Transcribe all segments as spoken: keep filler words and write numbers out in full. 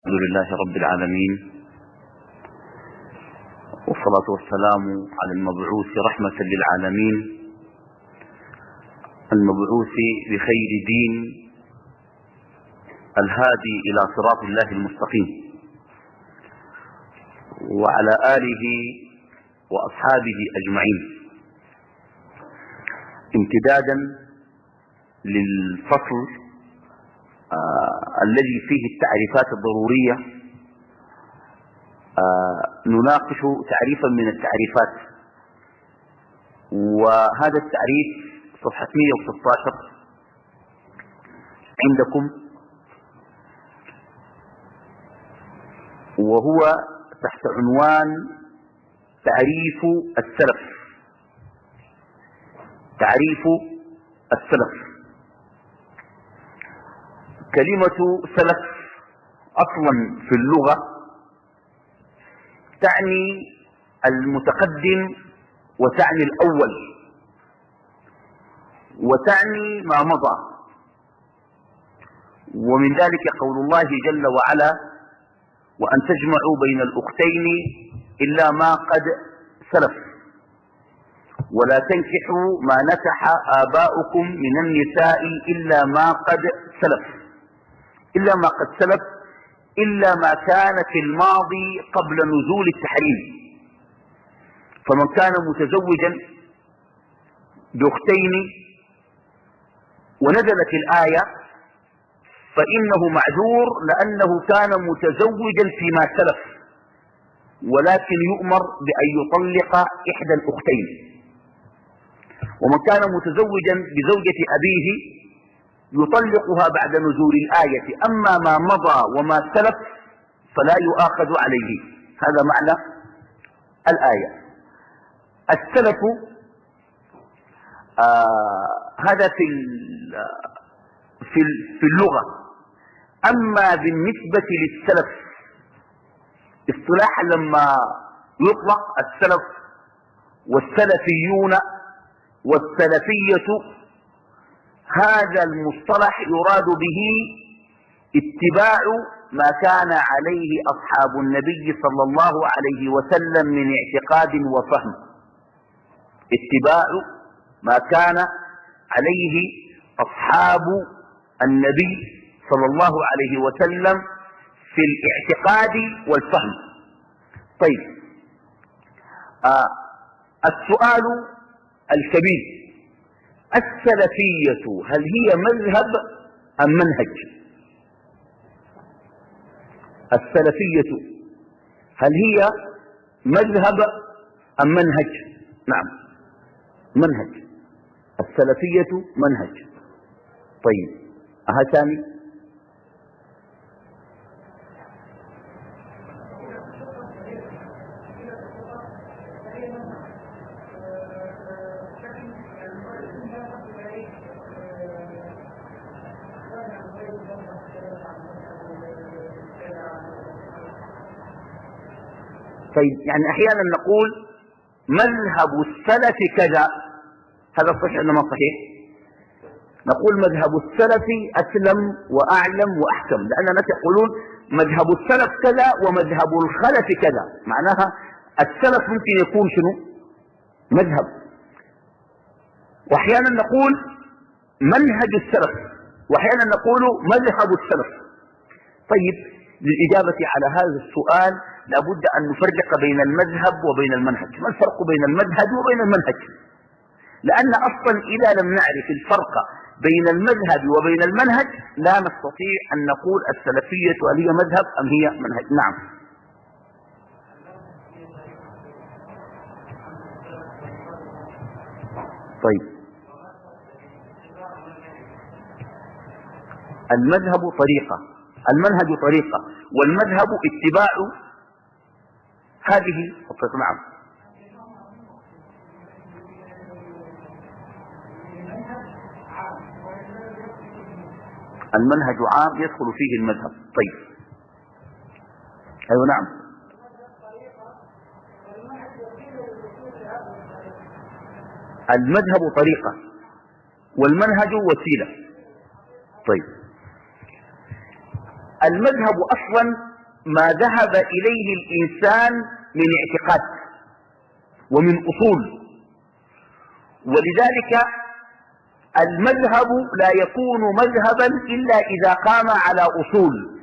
الحمد لله رب العالمين، والصلاة والسلام على المبعوث رحمة للعالمين، المبعوث بخير دين، الهادي إلى صراط الله المستقيم، وعلى آله وأصحابه أجمعين. امتدادا للفصل آه الذي فيه التعريفات الضرورية، آه نناقش تعريفا من التعريفات، وهذا التعريف صفحة مئة وستة عشر عندكم، وهو تحت عنوان تعريف السلف. تعريف السلف. كلمة سلف أصلا في اللغة تعني المتقدم، وتعني الأول، وتعني ما مضى. ومن ذلك قول الله جل وعلا: وأن تجمعوا بين الأختين إلا ما قد سلف، ولا تنكحوا ما نكح آباؤكم من النساء إلا ما قد سلف. إلا ما قد سلف، إلا ما كان في الماضي قبل نزول التحريم. فمن كان متزوجا بأختين ونزلت الآية فإنه معذور، لأنه كان متزوجا فيما سلف، ولكن يؤمر بأن يطلق إحدى الأختين. ومن كان متزوجا بزوجة أبيه يطلقها بعد نزول الآية، أما ما مضى وما سلف فلا يؤاخذ عليه. هذا معنى الآية. السلف آه هذا في في في اللغة. أما بالنسبة للسلف اصطلاحا، لما يطلق السلف والسلفيون والسلفية، هذا المصطلح يراد به اتباع ما كان عليه أصحاب النبي صلى الله عليه وسلم من اعتقاد وفهم. اتباع ما كان عليه أصحاب النبي صلى الله عليه وسلم في الاعتقاد والفهم. طيب، آه السؤال الكبير: السلفية هل هي مذهب أم منهج؟ السلفية هل هي مذهب أم منهج؟ نعم، منهج. السلفية منهج. طيب، أها ثاني. طيب، يعني أحيانا نقول مذهب السلف كذا، هذا صحيح ولا ما صحيح؟ نقول مذهب السلف أسلم وأعلم وأحكم، لأن الناس يقولون مذهب السلف كذا ومذهب الخلف كذا. معناها السلف ممكن يكون شنو؟ مذهب. وأحيانا نقول منهج السلف، وأحيانا نقول مذهب السلف. طيب، للإجابة على هذا السؤال لابد أن نفرق بين المذهب وبين المنهج. ما الفرق بين المذهب وبين المنهج؟ لأن أصلا إذا لم نعرف الفرق بين المذهب وبين المنهج لا نستطيع أن نقول السلفية هل هي مذهب أم هي منهج. نعم. طيب، المذهب طريقة، المنهج طريقة، والمذهب اتباع هذه الطريقة. نعم. المنهج عام يدخل فيه المذهب. طيب، أيوة نعم. المذهب طريقة والمنهج وسيلة. طيب، المذهب أصلا ما ذهب إليه الإنسان من اعتقاد ومن أصول، ولذلك المذهب لا يكون مذهبا إلا إذا قام على أصول.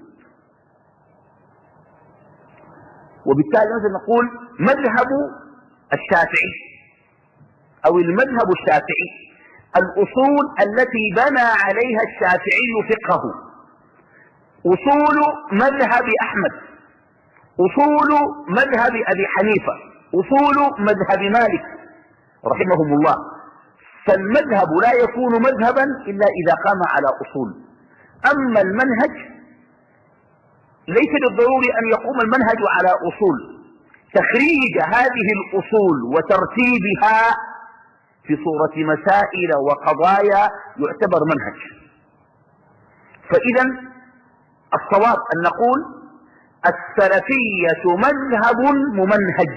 وبالتالي مثلا نقول مذهب الشافعي أو المذهب الشافعي، الأصول التي بنى عليها الشافعي فقهه، أصول مذهب أحمد، أصول مذهب أبي حنيفة، أصول مذهب مالك رحمهم الله. فالمذهب لا يكون مذهبا إلا إذا قام على أصول. أما المنهج ليس بالضروري أن يقوم المنهج على أصول، تخريج هذه الأصول وترتيبها في صورة مسائل وقضايا يعتبر منهج. فإذا الصواب أن نقول السلفية مذهب ممنهج.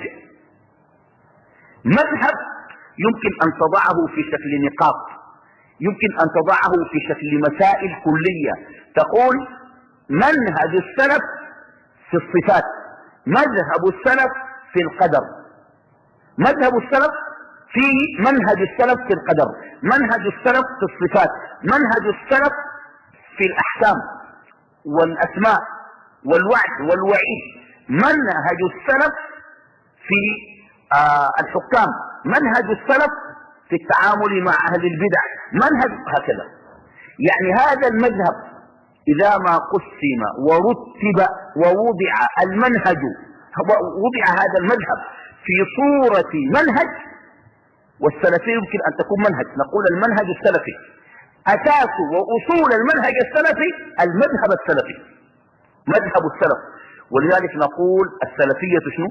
مذهب يمكن أن تضعه في شكل نقاط، يمكن أن تضعه في شكل مسائل كلية، تقول منهج السلف في الصفات، مذهب السلف في القدر، مذهب السلف في منهج السلف في القدر، منهج السلف في الصفات، منهج السلف في الأحكام والأسماء والوعد والوعيد، منهج السلف في آه الحكام، منهج السلف في التعامل مع أهل البدع، منهج هكذا. يعني هذا المذهب إذا ما قسم ورتب ووضع المنهج، وضع هذا المذهب في صورة منهج، والسلفي يمكن أن تكون منهج، نقول المنهج السلفي أساس وأصول المنهج السلفي المذهب السلفي، مذهب السلف. ولذلك نقول السلفية شنو؟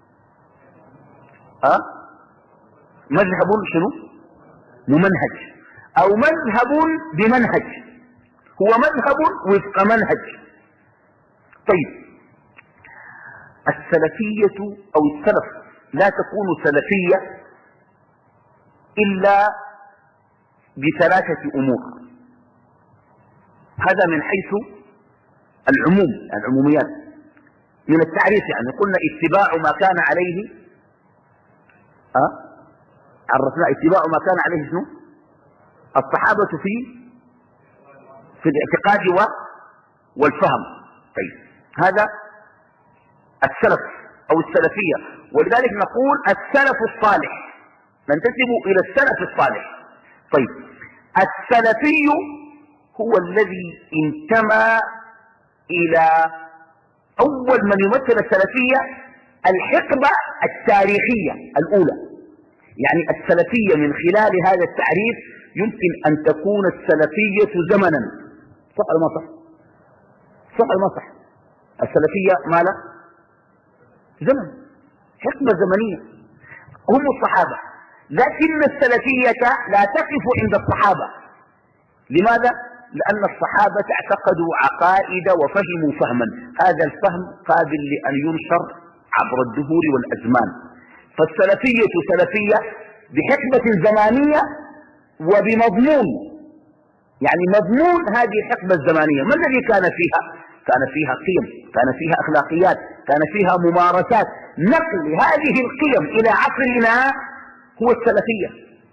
أه؟ مذهب شنو؟ ممنهج، أو مذهب بمنهج، هو مذهب وفق منهج. طيب السلفية أو السلف لا تكون سلفية إلا بثلاثة أمور. هذا من حيث العموم، العموميات من التعريف. يعني قلنا اتباع ما كان عليه أه؟ عرفنا اتباع ما كان عليه شنو؟ الصحابة في في الاعتقاد والفهم. طيب هذا السلف أو السلفية. ولذلك نقول السلف الصالح، ننتسب إلى السلف الصالح. طيب السلفي هو الذي انتمى إلى أول من يمثل السلفية الحقبة التاريخية الأولى. يعني السلفية من خلال هذا التعريف يمكن أن تكون السلفية زمنا. صح ولا ما صح؟ صح ولا ما صح؟ السلفية ماذا؟ زمن، حقبة زمنية، هم الصحابة. لكن السلفية لا تقف عند الصحابة. لماذا؟ لأن الصحابة اعتقدوا عقائد وفهموا فهما، هذا الفهم قابل لأن ينشر عبر الدهور والأزمان. فالسلفية سلفية بحقبة زمانية وبمضمون، يعني مضمون هذه الحقبة الزمانية ما الذي كان فيها؟ كان فيها قيم، كان فيها أخلاقيات، كان فيها ممارسات. نقل هذه القيم إلى عصرنا هو السلفية،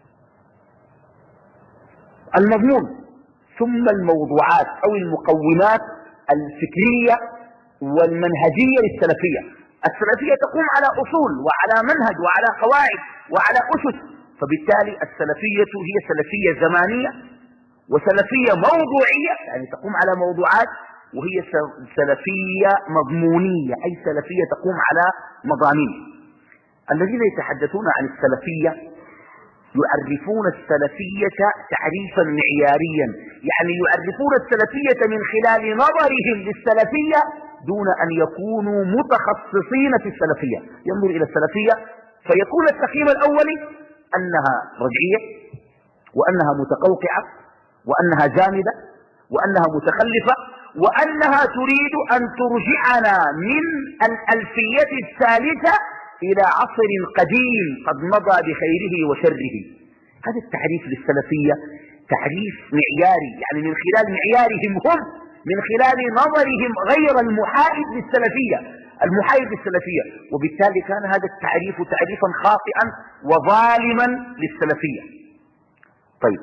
المضمون. ثم الموضوعات أو المقومات الفكرية والمنهجية للسلفية. السلفية تقوم على أصول وعلى منهج وعلى قواعد وعلى أسس. فبالتالي السلفية هي سلفية زمانية وسلفية موضوعية، يعني تقوم على موضوعات، وهي سلفية مضمونية، أي سلفية تقوم على مضامين. الذين يتحدثون عن السلفية يعرفون السلفية تعريفا معياريا، يعني يعرفون السلفية من خلال نظرهم للسلفية دون أن يكونوا متخصصين في السلفية. ينظر إلى السلفية فيكون التقييم الأولي أنها رجعية، وأنها متقوقعة، وأنها جامدة، وأنها متخلفة، وأنها تريد أن ترجعنا من الألفية الثالثة إلى عصر قديم قد مضى بخيره وشره. هذا التعريف للسلفية تعريف معياري، يعني من خلال معيارهم هم من خلال نظرهم غير المحايد للسلفية المحايد للسلفية وبالتالي كان هذا التعريف تعريفا خاطئا وظالما للسلفية. طيب،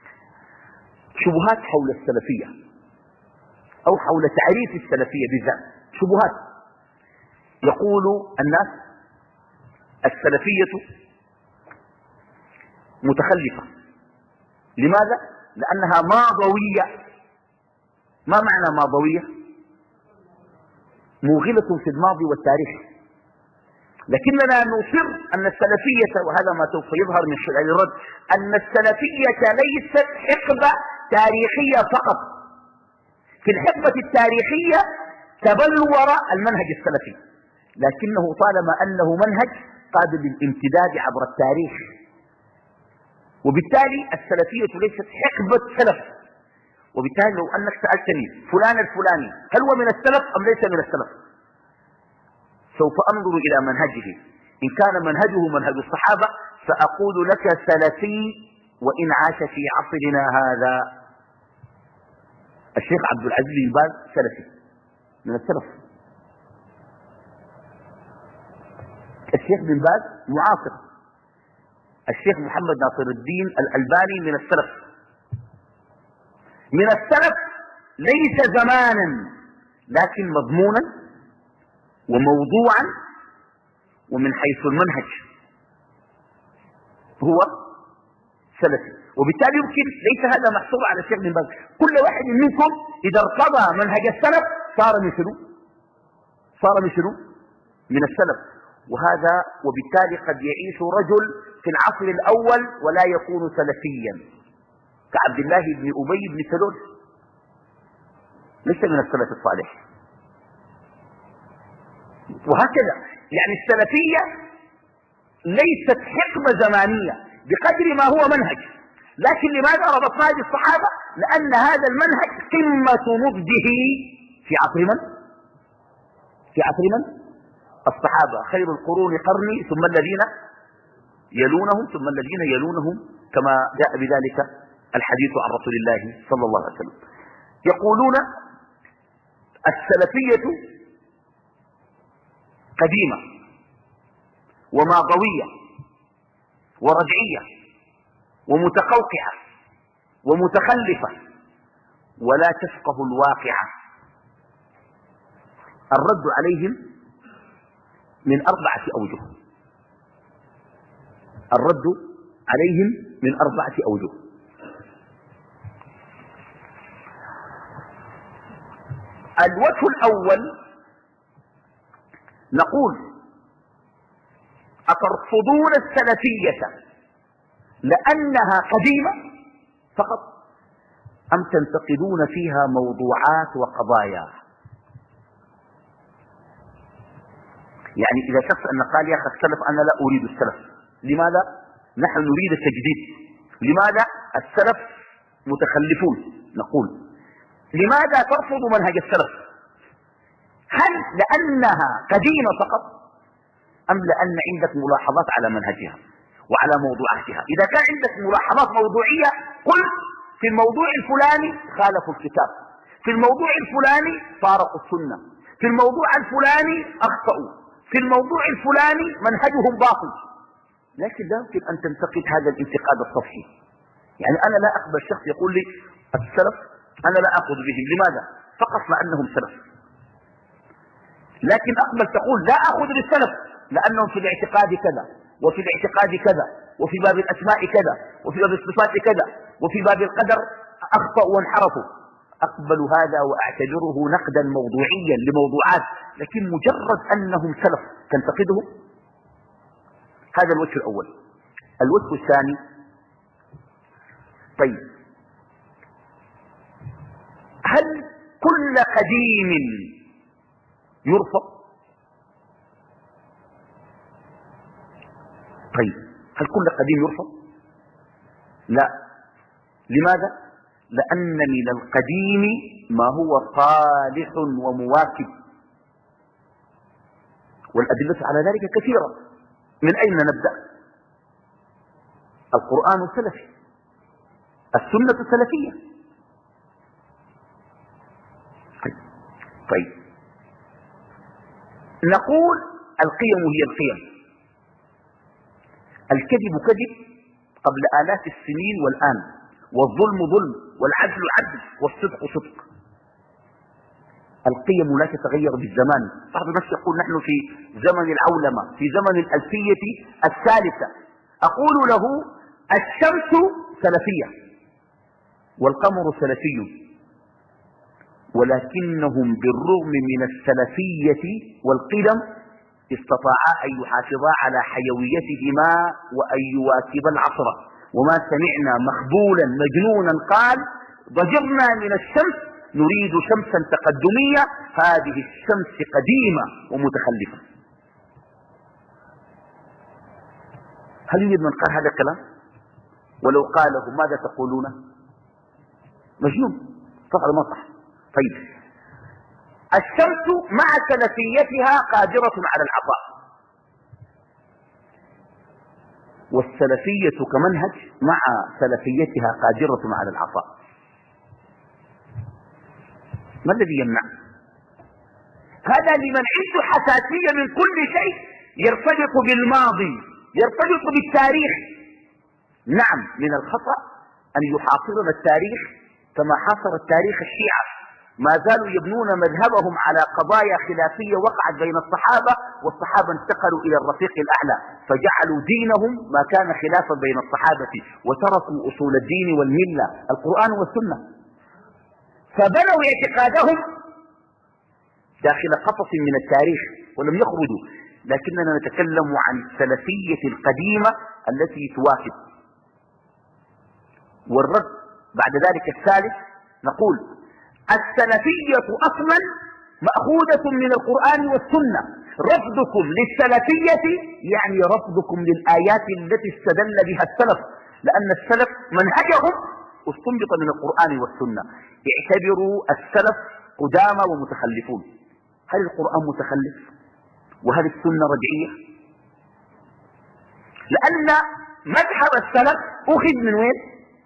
شبهات حول السلفية أو حول تعريف السلفية بالذات، شبهات. يقول الناس السلفية متخلفة. لماذا؟ لأنها ماضوية. ما معنى ماضوية؟ موغلة في الماضي والتاريخ. لكننا نصر أن السلفية، وهذا ما سوف يظهر من خلال الرد، أن السلفية ليست حقبة تاريخية فقط. في الحقبة التاريخية تبلور المنهج السلفي، لكنه طالما أنه منهج قابل للامتداد عبر التاريخ، وبالتالي السلفية ليست حقبة سلف. وبالتالي لو أنك سألتني فلان الفلاني هل هو من السلف أم ليس من السلف، سوف أنظر إلى منهجه. إن كان منهجه منهج الصحابة سأقول لك سلفي وإن عاش في عصرنا هذا. الشيخ عبد العزيز بن باز سلفي من السلف. الشيخ بن باز معاصر. الشيخ محمد ناصر الدين الألباني من السلف. من السلف ليس زمانا لكن مضمونا وموضوعا ومن حيث المنهج هو سلفي. وبالتالي يمكن ليس هذا محصور على الشيخ بن باز. كل واحد منكم إذا ارتضى منهج السلف صار من شنو؟ صار من شنو؟ من السلف. وهذا وبالتالي قد يعيش رجل في العصر الأول ولا يكون سلفيا كعبد الله بن أبي بن سلول، ليس من السلف الصالح. وهكذا يعني السلفية ليست حقبة زمانية بقدر ما هو منهج. لكن لماذا ربطناه بالصحابة؟ لأن هذا المنهج قمة نضجه في عصر من؟ في عصر من؟ الصحابة. خير القرون قرني ثم الذين يلونهم ثم الذين يلونهم، كما جاء بذلك الحديث عن رسول الله صلى الله عليه وسلم. يقولون السلفية قديمة وماضوية ورجعية ومتقوقعة ومتخلفة ولا تفقه الواقع. الرد عليهم من أربعة أوجه. الرد عليهم من أربعة أوجه. الوجه الأول نقول أترفضون السلفية لأنها قديمة فقط أم تنتقدون فيها موضوعات وقضايا؟ يعني إذا شخص أن قال يا أخي السلف أنا لا أريد السلف، لماذا؟ نحن نريد التجديد. لماذا؟ السلف متخلفون. نقول لماذا ترفض منهج السلف؟ هل لأنها قديمة فقط أم لأن عندك ملاحظات على منهجها وعلى موضوعاتها؟ إذا كان عندك ملاحظات موضوعية قل في الموضوع الفلاني خالفوا الكتاب، في الموضوع الفلاني فارقوا السنة، في الموضوع الفلاني أخطأوا، في الموضوع الفلاني منهجهم باطل. لكن لا يمكن أن تنتقد هذا الانتقاد السطحي. يعني أنا لا أقبل شخص يقول لي السلف أنا لا أخذ بهم. لماذا؟ فقط لأنهم سلف. لكن أقبل تقول لا أخذ بالسلف لأنهم في الاعتقاد كذا وفي الاعتقاد كذا وفي باب الأسماء كذا وفي باب الصفات كذا وفي باب القدر أخطأوا وانحرفوا. أقبل هذا وأعتبره نقدا موضوعيا لموضوعات، لكن مجرد أنهم سلف تنتقدهم. هذا الوجه الأول. الوجه الثاني، طيب هل كل قديم يرفض؟ طيب هل كل قديم يرفض؟ لا. لماذا؟ لأن من القديم ما هو صالح ومواكب، والأدلة على ذلك كثيرة. من أين نبدأ؟ القرآن سلفي، السنة سلفية. طيب، نقول القيم هي القيم، الكذب كذب قبل آلاف السنين والآن، والظلم ظلم، والعدل عدل، والصدق صدق. القيم لا تتغير بالزمان. بعض الناس يقول نحن في زمن العولمة، في زمن الألفية الثالثة. أقول له الشمس سلفية والقمر سلفي، ولكنهم بالرغم من السلفية والقدم استطاعا أن يحافظا على حيويتهما وأن يواكبا العصر. وما سمعنا مخبولا مجنونا قال ضجرنا من الشمس نريد شمسا تقدمية، هذه الشمس قديمة ومتخلفة. هل يوجد من قال هذا الكلام؟ ولو قاله ماذا تقولون؟ مجنون، صح ولا ما صح؟ طيب، الشمس مع سلفيتها قادرة على العطاء، والسلفية كمنهج مع سلفيتها قادرة على العطاء. ما الذي يمنع؟ هذا لمن عنده حساسية من كل شيء يرتبط بالماضي، يرتبط بالتاريخ. نعم، من الخطأ أن يحاصرنا التاريخ كما حاصر التاريخ الشيعة. ما زالوا يبنون مذهبهم على قضايا خلافية وقعت بين الصحابة، والصحابة انتقلوا إلى الرفيق الأعلى فجعلوا دينهم ما كان خلافا بين الصحابة، وتركوا أصول الدين والملة القرآن والسنة، فبنوا اعتقادهم داخل قفص من التاريخ ولم يخرجوا. لكننا نتكلم عن السلفية القديمة التي تواكب. والرد بعد ذلك الثالث، نقول السلفية أصلا مأخوذة من القرآن والسنة. رفضكم للسلفية يعني رفضكم للآيات التي استدل بها السلف، لأن السلف منهجهم استنبط من القرآن والسنة. اعتبروا السلف قدامى ومتخلفون. هل القرآن متخلف؟ وهل السنة رجعية؟ لأن مذهب السلف أخذ من وين؟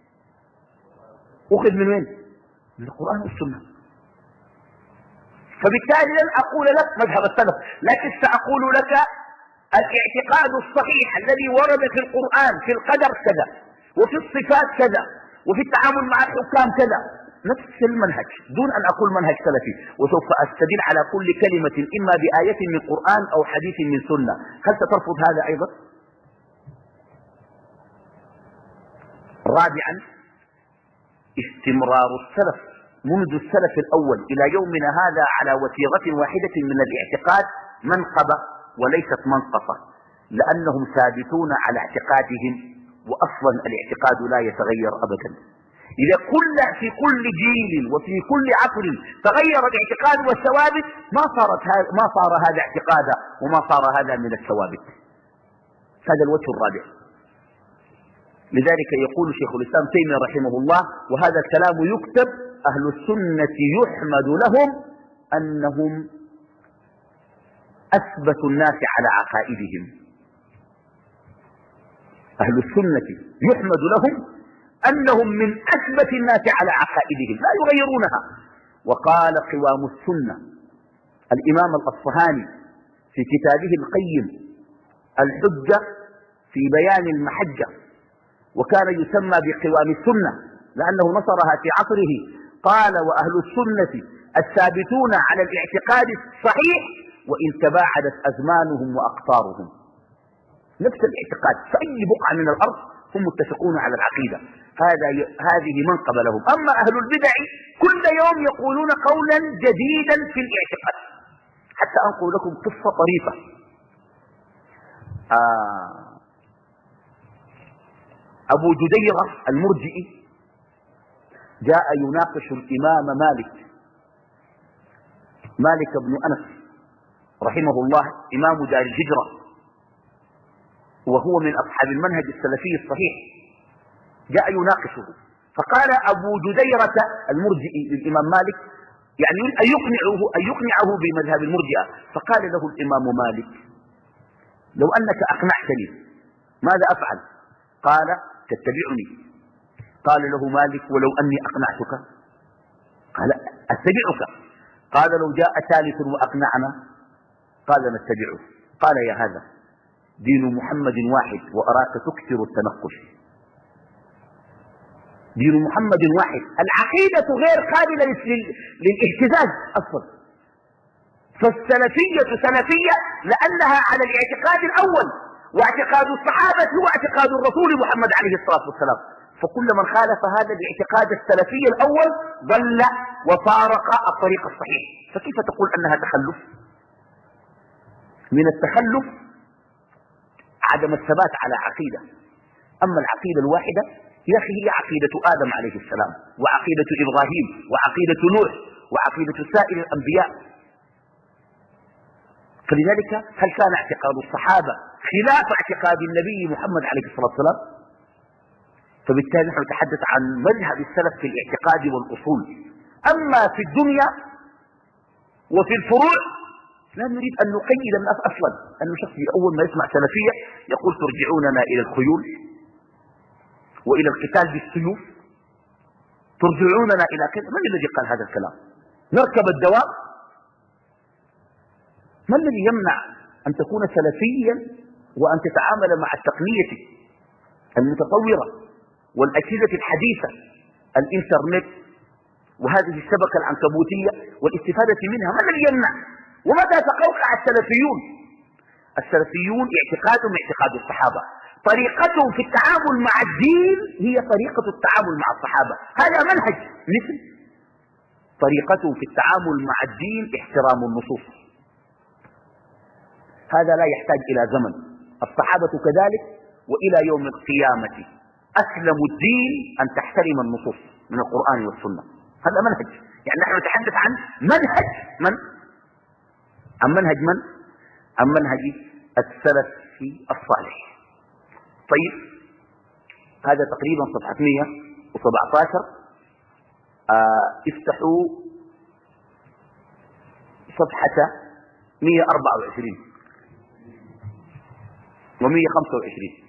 أخذ من وين؟ من القرآن والسنة. فبالتالي لن أقول لك مذهب السلف، لكن سأقول لك الاعتقاد الصحيح الذي ورد في القرآن في القدر كذا، وفي الصفات كذا، وفي التعامل مع الحكام كذا، نفس المنهج دون أن أقول منهج سلفي. وسوف أستدل على كل كلمة إما بآية من قرآن أو حديث من سنة. هل سترفض هذا أيضا؟ رابعا، استمرار السلف منذ السلف الأول إلى يومنا هذا على وتيرة واحدة من الاعتقاد، منقبة وليست منقصة، لأنهم ثابتون على اعتقادهم، وأصلا الاعتقاد لا يتغير أبدا. إذا كل في كل جيل وفي كل عصر تغير الاعتقاد والثوابت ما صارت ما صار هذا اعتقادا وما صار هذا من الثوابت. هذا الوجه الرابع. لذلك يقول شيخ الإسلام تيمية رحمه الله، وهذا الكلام يكتب: أهل السنة يحمد لهم أنهم أثبتوا الناس على عقائدهم. أهل السنة يحمد لهم أنهم من أثبت الناس على عقائدهم لا يغيرونها. وقال قوام السنة الإمام الأصفهاني في كتابه القيم الحجة في بيان المحجة، وكان يسمى بقوام السنة لأنه نصرها في عصره. قال: وأهل السنة الثابتون على الاعتقاد الصحيح وإن تباعدت أزمانهم وأقطارهم. نفس الاعتقاد في أي بقعة من الأرض هم متفقون على العقيدة. هذا هذه منقبة لهم. أما أهل البدع كل يوم يقولون قولا جديدا في الاعتقاد. حتى أنقل لكم قصة طريفة. آه أبو جديرة المرجئي جاء يناقش الإمام مالك مالك بن أنس رحمه الله، إمام دار الهجرة، وهو من أصحاب المنهج السلفي الصحيح. جاء يناقشه، فقال أبو جديرة المرجئي للإمام مالك، يعني أن يقنعه, أن يقنعه بمذهب المرجئة. فقال له الإمام مالك: لو أنك أقنعتني ماذا أفعل؟ قال: تتبعني. قال له مالك: ولو أني أقنعتك؟ قال: أتبعك. قال لو جاء ثالث وأقنعنا قال نتبعه. قال يا هذا دين محمد واحد وأراك تكثر التنقش. دين محمد واحد، العقيدة غير قابلة للاهتزاز أصلا. فالسلفية سلفية لأنها على الاعتقاد الأول، واعتقاد الصحابة هو اعتقاد الرسول محمد عليه الصلاة والسلام. فكل من خالف هذا الاعتقاد السلفي الأول ضل وفارق الطريق الصحيح. فكيف تقول أنها تخلف؟ من التخلف عدم الثبات على عقيدة. أما العقيدة الواحدة يا أخي هي عقيدة آدم عليه السلام، وعقيدة إبراهيم، وعقيدة نوح، وعقيدة سائر الأنبياء. فلذلك هل كان اعتقاد الصحابة خلاف اعتقاد النبي محمد عليه الصلاة والسلام؟ فبالتالي نحن نتحدث عن مذهب السلف في الاعتقاد والأصول. أما في الدنيا وفي الفروع لا نريد أن نقيد الناس أصلا. أنه شخص أول ما يسمع سلفية يقول ترجعوننا إلى الخيول وإلى القتال بالسيوف، ترجعوننا إلى كذا. من الذي قال هذا الكلام؟ نركب الدواب. ما الذي يمنع أن تكون سلفيا وأن تتعامل مع التقنية المتطورة والأجهزة الحديثة، الإنترنت وهذه الشبكة العنكبوتية والاستفادة منها؟ ما الذي يمنع؟ ومتى تقوقع السلفيون؟ السلفيون اعتقادهم اعتقاد الصحابة، طريقتهم في التعامل مع الدين هي طريقة التعامل مع الصحابة. هذا منهج. مثل طريقتهم في التعامل مع الدين احترام النصوص، هذا لا يحتاج إلى زمن. الصحابة كذلك، وإلى يوم القيامة أسلم الدين أن تحترم النصوص من القرآن والسنة. هذا منهج. يعني نحن نتحدث عن منهج من؟ عن منهج من؟ عن منهج السلف الصالح. طيب هذا تقريبا صفحة مئة وسبعة عشر. آه افتحوا صفحة مئة وأربعة وعشرين ومئة وخمسة وعشرين.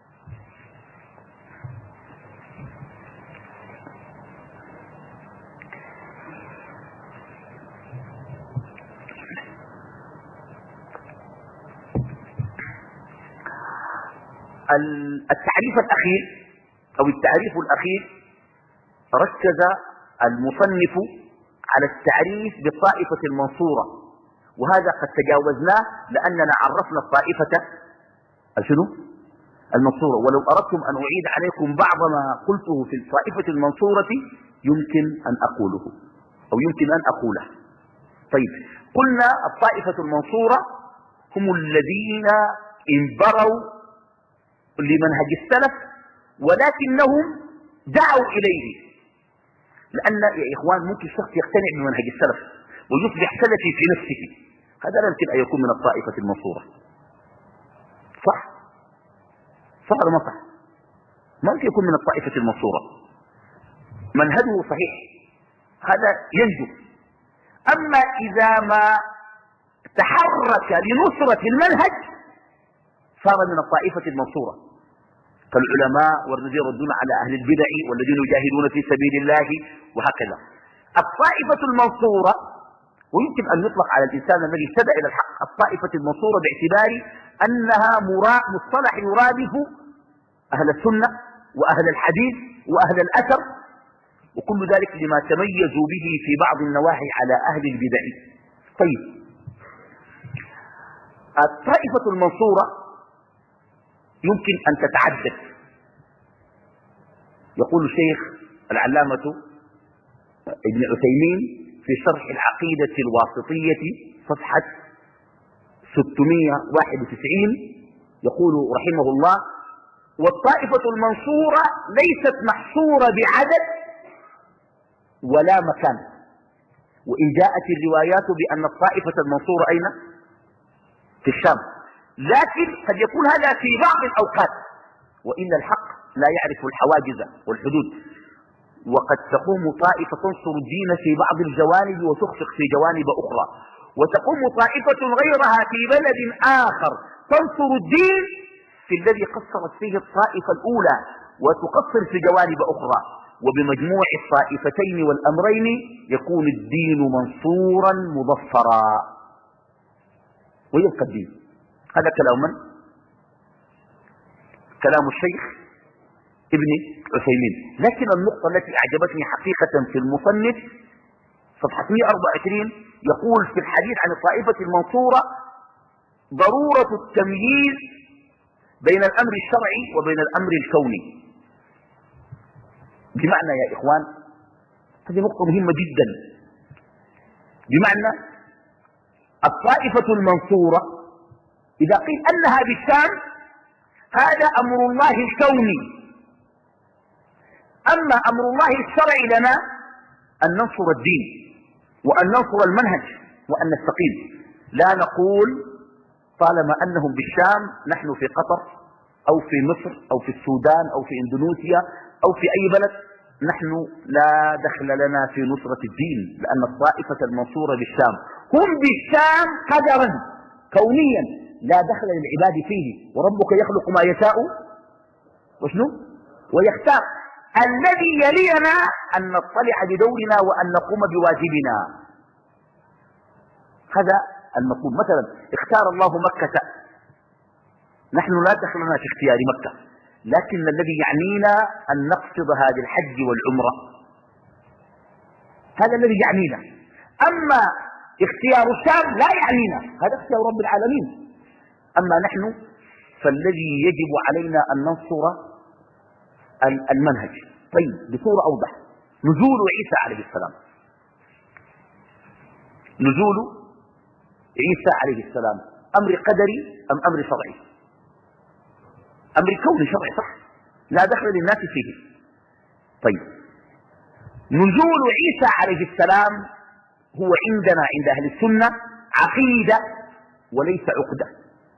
التعريف الأخير أو التعريف الأخير ركز المصنف على التعريف بالطائفة المنصورة، وهذا قد تجاوزناه لأننا عرفنا الطائفة شنو؟ المنصورة. ولو أردتم أن أعيد عليكم بعض ما قلته في الطائفة المنصورة يمكن أن أقوله أو يمكن أن أقوله. طيب قلنا الطائفة المنصورة هم الذين انبروا لمنهج السلف ولكنهم دعوا إليه. لأن يا إخوان ممكن شخص يقتنع بمنهج السلف ويصبح سلفي في نفسه، هذا لا يمكن أن يكون من الطائفة المنصورة. صح؟ صح ولا ما صح؟ ما يمكن يكون من الطائفة المنصورة. منهجه صحيح هذا ينجو. أما إذا ما تحرك لنصرة المنهج صار من الطائفة المنصورة، كالعلماء والذين يردون على أهل البدع والذين يجاهدون في سبيل الله وهكذا. الطائفة المنصورة، ويمكن أن يطلق على الإنسان الذي اهتدى إلى الحق الطائفة المنصورة باعتبار أنها مصطلح يرادف أهل السنة وأهل الحديث وأهل الأثر وكل ذلك لما تميزوا به في بعض النواحي على أهل البدع. طيب الطائفة المنصورة يمكن أن تتعدد. يقول الشيخ العلامة ابن عثيمين في شرح العقيدة الواسطية صفحة ستمئة وواحد وتسعين يقول رحمه الله: والطائفة المنصورة ليست محصورة بعدد ولا مكان، وإن جاءت الروايات بأن الطائفة المنصورة أين؟ في الشام، لكن قد يكون هذا في بعض الأوقات، وإن الحق لا يعرف الحواجز والحدود، وقد تقوم طائفة تنصر الدين في بعض الجوانب وتخفق في جوانب أخرى، وتقوم طائفة غيرها في بلد آخر تنصر الدين في الذي قصرت فيه الطائفة الأولى وتقصر في جوانب أخرى، وبمجموع الطائفتين والأمرين يكون الدين منصورا مظفرا ويبقى الدين. هذا كلام من؟ كلام الشيخ ابن عثيمين. لكن النقطة التي أعجبتني حقيقة في المصنف صفحة مئة وأربعة وعشرين يقول في الحديث عن الطائفة المنصورة ضرورة التمييز بين الأمر الشرعي وبين الأمر الكوني. بمعنى يا إخوان هذه نقطة مهمة جدا. بمعنى الطائفة المنصورة إذا قيل أنها بالشام هذا أمر الله الكوني. أما أمر الله الشرعي لنا أن ننصر الدين وأن ننصر المنهج وأن نستقيم. لا نقول طالما أنهم بالشام نحن في قطر أو في مصر أو في السودان أو في إندونيسيا أو في أي بلد نحن لا دخل لنا في نصرة الدين، لأن الطائفة المنصورة بالشام هم بالشام قدرا كونيا لا دخل للعباد فيه، وربك يخلق ما يشاء وشنو ويختار. الذي يلينا أن نطلع بدورنا وأن نقوم بواجبنا. هذا المطلوب. مثلا اختار الله مكة، نحن لا دخل لنا في اختيار مكة، لكن الذي يعنينا أن نقصد هذه الحج والعمرة، هذا الذي يعنينا. أما اختيار الشام لا يعنينا، هذا اختيار رب العالمين. أما نحن فالذي يجب علينا أن ننصر المنهج. طيب بصورة أوضح، نزول عيسى عليه السلام، نزول عيسى عليه السلام أمر قدري أم أمر شرعي؟ أمر كوني شرعي صح، لا دخل للناس فيه. طيب نزول عيسى عليه السلام هو عندنا عند أهل السنة عقيدة وليس عقدة.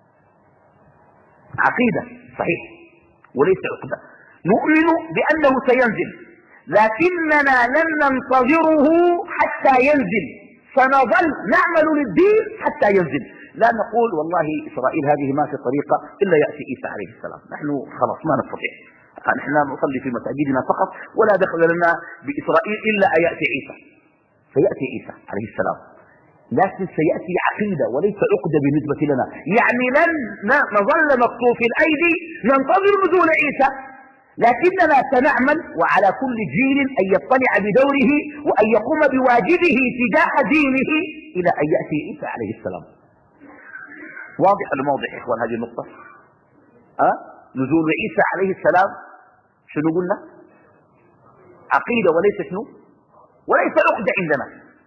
عقيدة صحيح وليس عقدة. نؤمن بأنه سينزل، لكننا لن ننتظره حتى ينزل، سنظل نعمل للدين حتى ينزل. لا نقول والله إسرائيل هذه ما في طريقة إلا يأتي عيسى عليه السلام، نحن خلاص ما نستطيع، نحن نصلي في مساجدنا فقط ولا دخل لنا بإسرائيل إلا أن يأتي عيسى. سيأتي عيسى عليه السلام، لكن سيأتي عقيدة وليس عقدة بالنسبة لنا. يعني لن نظل مكتوف الأيدي ننتظر نزول عيسى، لكننا سنعمل وعلى كل جيل أن يطلع بدوره وأن يقوم بواجبه تجاه دينه إلى أن يأتي عيسى عليه السلام. واضح ولا واضح يا إخوان هذه النقطة؟ أه؟ نزول عيسى عليه السلام شنو قلنا؟ عقيدة وليس شنو؟ وليس عقدة عندنا.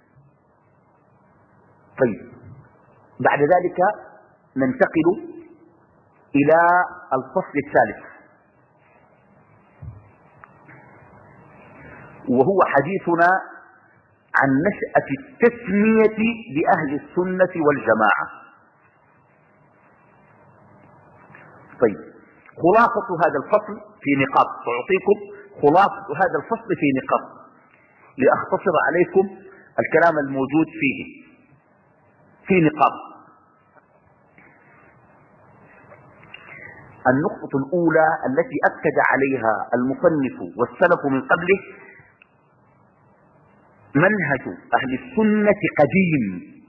طيب بعد ذلك ننتقل إلى الفصل الثالث، وهو حديثنا عن نشأة التسمية بأهل السنة والجماعة. طيب خلاصة هذا الفصل في نقاط، سأعطيكم خلاصة هذا الفصل في نقاط لأختصر عليكم الكلام الموجود فيه في نقاط. النقطة الأولى التي أكد عليها المصنف والسلف من قبله منهج أهل السنة قديم،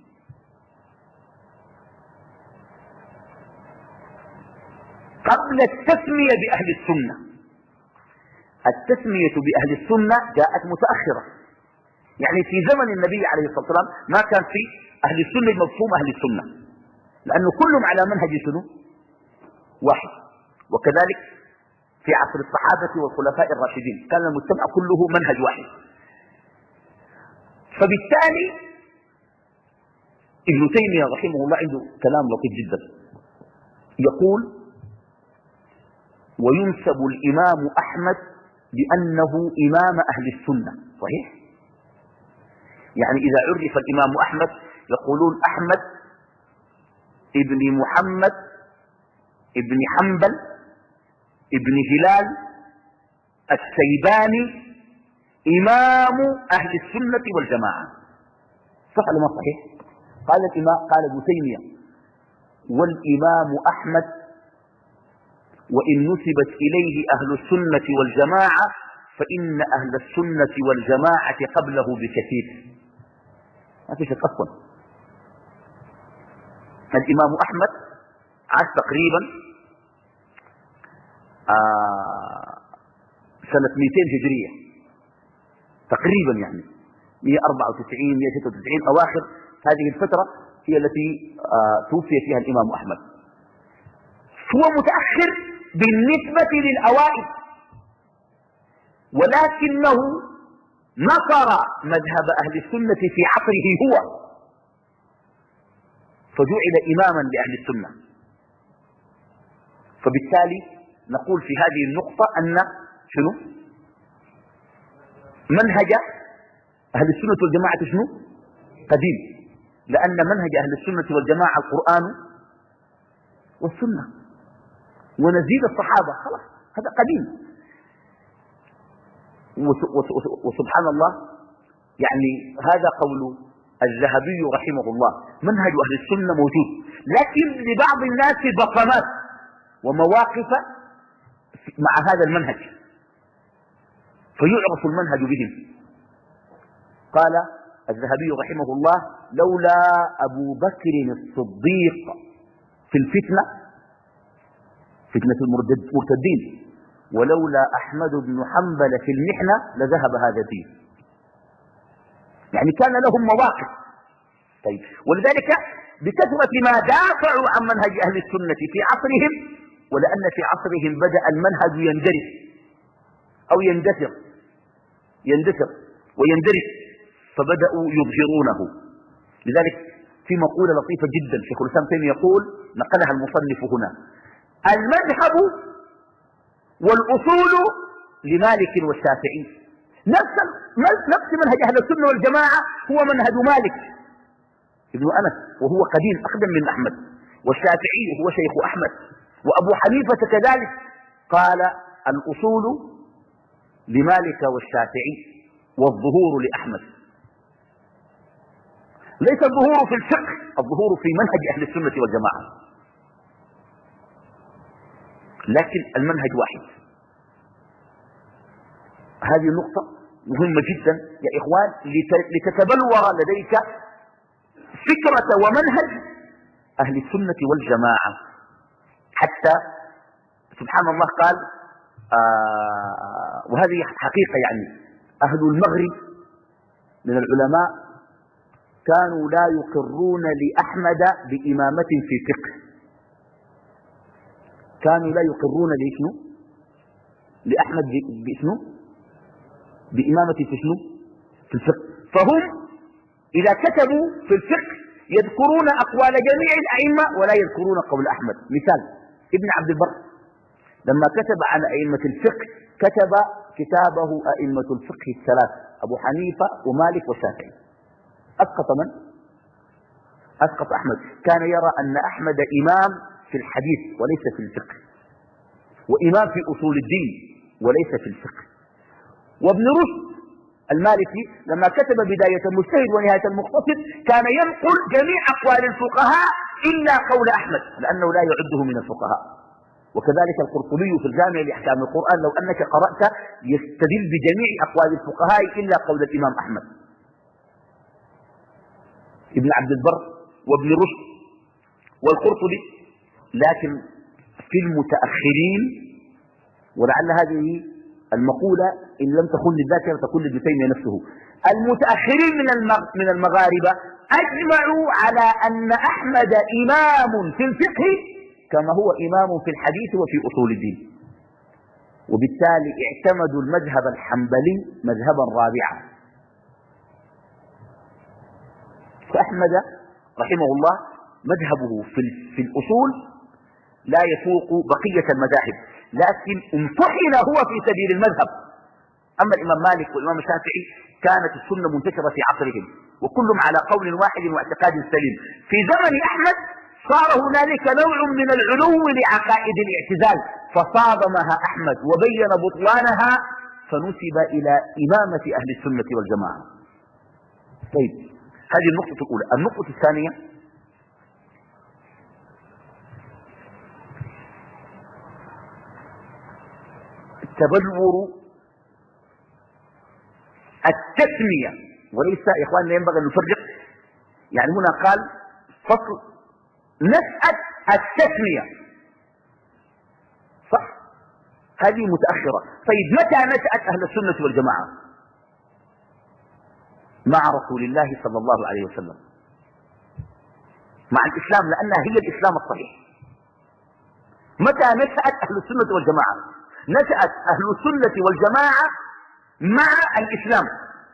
قبل التسمية بأهل السنة. التسمية بأهل السنة جاءت متأخرة، يعني في زمن النبي عليه الصلاة والسلام ما كان في أهل السنة مفهوم أهل السنة، لأنه كلهم على منهج شنو؟ واحد. وكذلك في عصر الصحابة والخلفاء الراشدين كان المجتمع كله منهج واحد. فبالتالي ابن تيمية رحمه الله عنده كلام لطيف جدا، يقول وينسب الإمام أحمد بأنه إمام أهل السنة. صحيح؟ يعني إذا عرف الإمام أحمد يقولون أحمد ابن محمد ابن حنبل ابن هلال الشيباني إمام أهل السنة والجماعة. صح ولا ما صحيح؟ قال الإمام قال ابن تيمية والإمام أحمد وإن نسبت إليه أهل السنة والجماعة فإن أهل السنة والجماعة قبله بكثير، ما في شك أصلا. الإمام أحمد عاش تقريبا آه سنة مئتين هجرية تقريبا، يعني مئة وأربعة وتسعين مئة وستة وتسعين أواخر هذه الفترة هي التي آه توفي فيها الإمام أحمد. هو متأخر بالنسبة للأوائل، ولكنه نصر مذهب أهل السنة في عصره هو، فجعل إماما لأهل السنة. فبالتالي نقول في هذه النقطة أن شنو منهج أهل السنة والجماعة شنو قديم، لأن منهج أهل السنة والجماعة القرآن والسنة ونزيد الصحابة، خلاص هذا قديم. وسبحان الله، يعني هذا قول الذهبي رحمه الله، منهج أهل السنة موجود، لكن لبعض الناس بصمات ومواقف مع هذا المنهج فيعرف المنهج بهم. قال الذهبي رحمه الله: لولا أبو بكر الصديق في الفتنة، فتنة المرتدين، ولولا أحمد بن حنبل في المحنة لذهب هذا الدين. يعني كان لهم مواقف. طيب، ولذلك بكثرة ما دافعوا عن منهج أهل السنة في عصرهم، ولأن في عصرهم بدأ المنهج يندرس أو يندثر يندثر ويندرس، فبدأوا يظهرونه. لذلك في مقولة لطيفة جدا شيخ الإسلام تيمية يقول، نقلها المصنف هنا: المذهب والأصول لمالك والشافعي. نفس نفس منهج أهل السنة والجماعة هو منهج مالك ابن أنس، وهو قديم أقدم من أحمد، والشافعي هو شيخ أحمد، وأبو حنيفة كذلك. قال: الأصول لمالك والشافعي والظهور لأحمد. ليس الظهور في الفقه، الظهور في منهج أهل السنة والجماعة، لكن المنهج واحد. هذه النقطة مهمة جدا يا إخوان، لتتبلور لديك فكرة ومنهج أهل السنة والجماعة. حتى سبحان الله قال آه وهذه حقيقة، يعني أهل المغرب من العلماء كانوا لا يقرون لأحمد بإمامة في فقه، كانوا لا يقرون لإشنو لأحمد بإشنو بإمامة في شنو في الفقه. فهم إذا كتبوا في الفقه يذكرون أقوال جميع الأئمة ولا يذكرون قول أحمد. مثال: ابن عبد البر لما كتب عن أئمة الفقه كتب كتابه أئمة الفقه الثلاث: أبو حنيفة ومالك والشافعي. أسقط من؟ أسقط أحمد. كان يرى أن أحمد إمام في الحديث وليس في الفقه، وإمام في أصول الدين وليس في الفقه. وابن رشد المالكي لما كتب بداية المجتهد ونهاية المقتصد كان ينقل جميع أقوال الفقهاء إلا قول أحمد، لأنه لا يعده من الفقهاء. وكذلك القرطبي في الجامع لأحكام القرآن لو أنك قرأت يستدل بجميع أقوال الفقهاء إلا قول الإمام أحمد. ابن عبد البر وابن رشد والقرطبي. لكن في المتأخرين، ولعل هذه المقولة إن لم تكن للذاكرة تكون لابن تيمية نفسه، المتأخرين من المغاربة أجمعوا على أن أحمد إمام في الفقه كما هو إمام في الحديث وفي أصول الدين، وبالتالي اعتمدوا المذهب الحنبلي مذهبا رابعا. فأحمد رحمه الله مذهبه في الأصول لا يفوق بقية المذاهب، لكن امتحن هو في سبيل المذهب. أما الإمام مالك والإمام الشافعي كانت السنة منتشرة في عصرهم، وكلهم على قول واحد واعتقاد سليم. في زمن أحمد صار هنالك نوع من العلو لعقائد الاعتزال، فصادمها أحمد وبين بطلانها، فنسب إلى إمامة أهل السنة والجماعة. طيب، هذه النقطة الأولى. النقطة الثانية: تبلور التسمية، وليس يا إخواننا ينبغي أن نفرق. يعني هنا قال فصل نشأة التسمية، صح، هذه متأخرة. طيب متى نشأت أهل السنة والجماعة؟ مع رسول الله صلى الله عليه وسلم، مع الإسلام، لأنها هي الإسلام الصحيح. متى نشأت أهل السنة والجماعة؟ نشأت أهل السنة والجماعة مع الإسلام.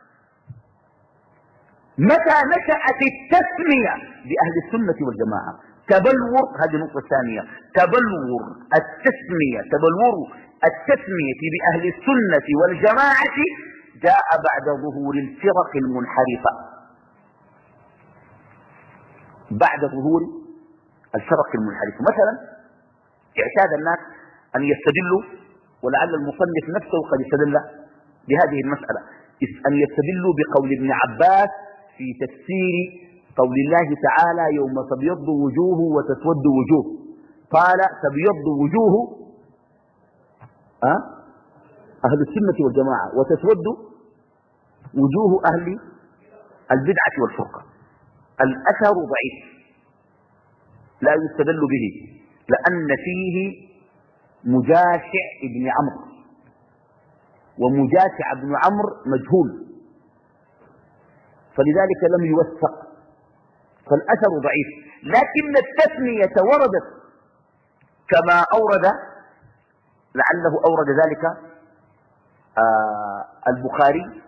متى نشأت التسمية بأهل السنة والجماعة؟ تبلور، هذه النقطة الثانية، تبلور التسمية، تبلور التسمية بأهل السنة والجماعة جاء بعد ظهور الفرق المنحرفة، بعد ظهور الفرق المنحرفة. مثلا اعتاد الناس أن يستدلوا، ولعل المصنف نفسه قد استدل بهذه المسألة، أن يستدلوا بقول ابن عباس في تفسير قول الله تعالى يوم تبيض وجوه وتسود وجوه. قال تبيض وجوه أه؟ أهل السنة والجماعة، وتسود وجوه أهل البدعة والفرقة. الأثر ضعيف لا يستدل به، لأن فيه مجاشع ابن عمرو، ومجاشع ابن عمرو مجهول، فلذلك لم يوثق، فالأثر ضعيف. لكن التسمية وردت كما أورد، لعله أورد ذلك آه البخاري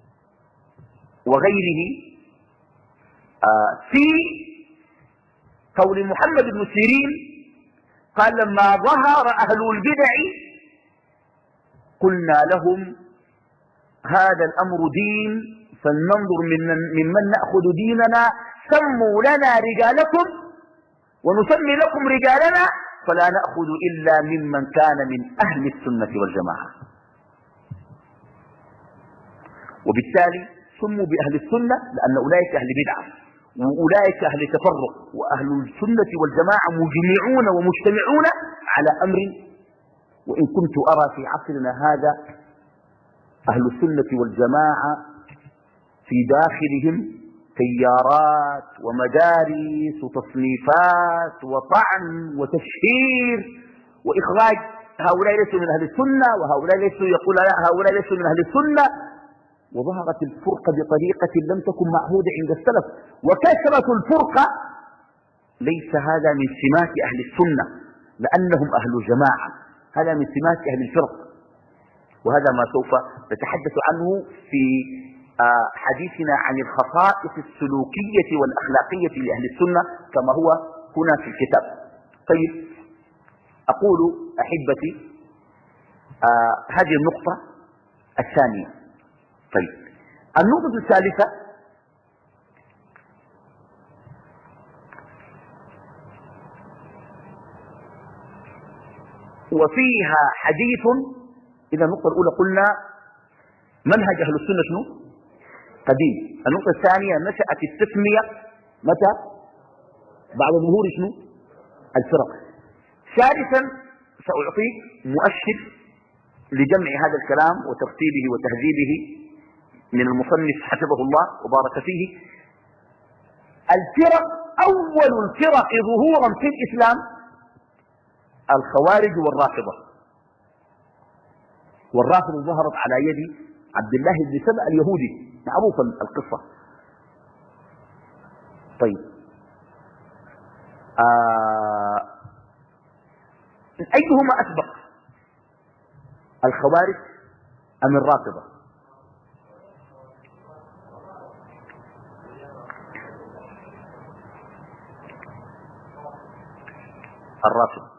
وغيره آه في قول محمد بن سيرين، قال لما ظهر أهل البدع قلنا لهم هذا الأمر دين فلننظر ممن من نأخذ ديننا، سموا لنا رجالكم ونسمي لكم رجالنا، فلا نأخذ إلا ممن كان من أهل السنة والجماعة. وبالتالي سموا بأهل السنة لأن أولئك أهل بدعة وأولئك أهل تفرق، وأهل السنة والجماعة مجمعون ومجتمعون على أمر. وإن كنت أرى في عصرنا هذا أهل السنة والجماعة في داخلهم تيارات ومدارس وتصنيفات وطعن وتشهير وإخراج، هؤلاء ليسوا من أهل السنة وهؤلاء ليسوا، يقول لا هؤلاء ليسوا من أهل السنة، وظهرت الفرقة بطريقة لم تكن معهودة عند السلف. وكثرة الفرقة ليس هذا من سمات أهل السنة لأنهم أهل جماعة، هذا من سمات أهل الفرق، وهذا ما سوف نتحدث عنه في حديثنا عن الخصائص السلوكية والأخلاقية لأهل السنة كما هو هنا في الكتاب. طيب، أقول أحبتي آه هذه النقطة الثانية. طيب، النقطة الثالثة وفيها حديث. إذا النقطة الأولى قلنا منهج أهل السنة شنو؟ قديم. النقطة الثانية نشأت التسمية متى؟ بعد ظهور شنو؟ الفرق. ثالثا سأعطيك مؤشر لجمع هذا الكلام وترتيبه وتهذيبه من المصنف حفظه الله وبارك فيه. الفرق، أول الفرق ظهورا في الإسلام الخوارج والرافضة. والرافضة ظهرت على يد عبد الله بن سبأ اليهودي، معروفة القصة. طيب، آه أيهما أسبق، الخوارج أم الرافضة؟ الرافضة.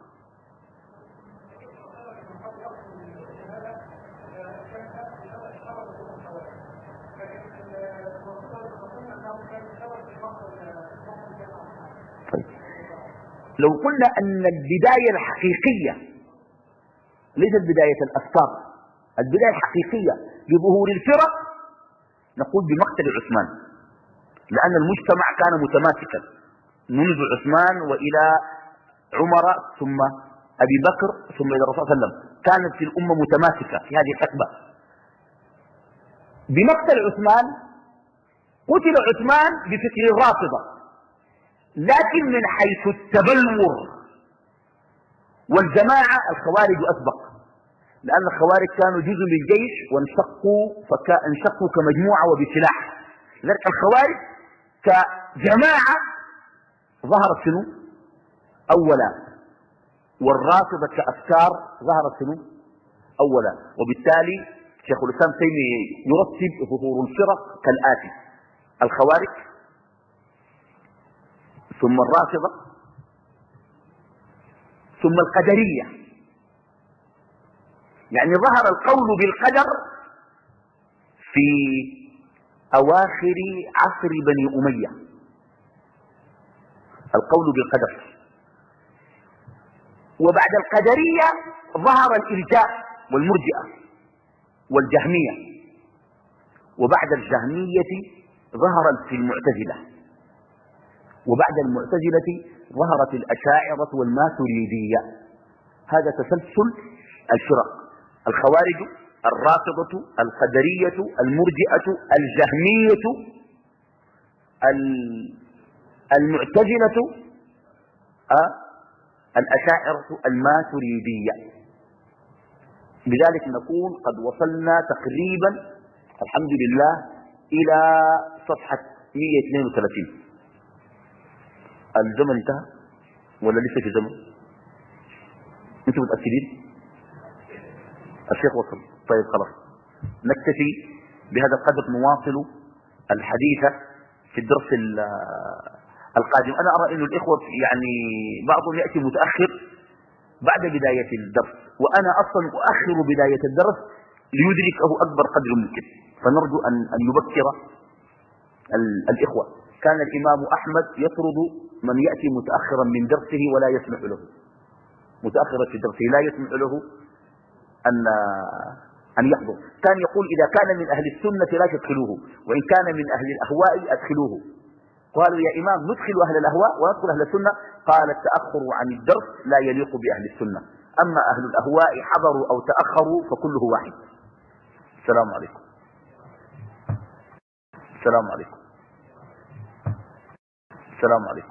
لو قلنا أن البداية الحقيقية ليست بداية الأفكار، البداية الحقيقية لظهور الفرق نقول بمقتل عثمان، لأن المجتمع كان متماسكا منذ عثمان وإلى عمر ثم أبي بكر ثم إلى الرسول صلى الله عليه وسلم، كانت في الأمة متماسكة في هذه الحقبة. بمقتل عثمان قتل عثمان بفكر الرافضة، لكن من حيث التبلور والجماعة الخوارج أسبق، لأن الخوارج كانوا جزء من الجيش وانشقوا فانشقوا كمجموعة وبسلاح. لذلك الخوارج كجماعة ظهرت شنو أولا، والرافضة كأفكار ظهرت شنو أولا. وبالتالي شيخ الإسلام تيمية يرتب ظهور الفرق كالآتي: الخوارج، ثم الرافضة، ثم القدرية. يعني ظهر القول بالقدر في أواخر عصر بني أمية، القول بالقدر. وبعد القدرية ظهر الإرجاء والمرجئة والجهمية، وبعد الجهمية ظهرت في المعتزلة، وبعد المعتزلة ظهرت الأشاعرة والماتريدية. هذا تسلسل الفرق: الخوارج، الرافضة، القدرية، المرجئة، الجهمية، المعتزلة، الأشاعرة، الماتريدية. بذلك نكون قد وصلنا تقريبا الحمد لله إلى صفحة مئة واثنين وثلاثين. الزمن انتهى ولا لسه في زمن؟ انتم متأكدين؟ الشيخ وصل. طيب خلاص نكتفي بهذا القدر، نواصل الحديث في الدرس القادم. أنا أرى أن الإخوة يعني بعضهم يأتي متأخر بعد بداية الدرس، وأنا أصلا أؤخر بداية الدرس ليدركه أكبر قدر ممكن، فنرجو أن أن يبكر الإخوة. كان الإمام أحمد يطرد من يأتي متأخرا من درسه ولا يسمح له، متأخرا في درسه لا يسمح له أن أن يحضر. كان يقول: إذا كان من أهل السنة لا تدخلوه، وإن كان من أهل الأهواء أدخلوه. قالوا: يا إمام ندخل أهل الأهواء وندخل أهل السنة؟ قال: التأخر عن الدرس لا يليق بأهل السنة، أما أهل الأهواء حضروا أو تأخروا فكله واحد. السلام عليكم. السلام عليكم. السلام عليكم.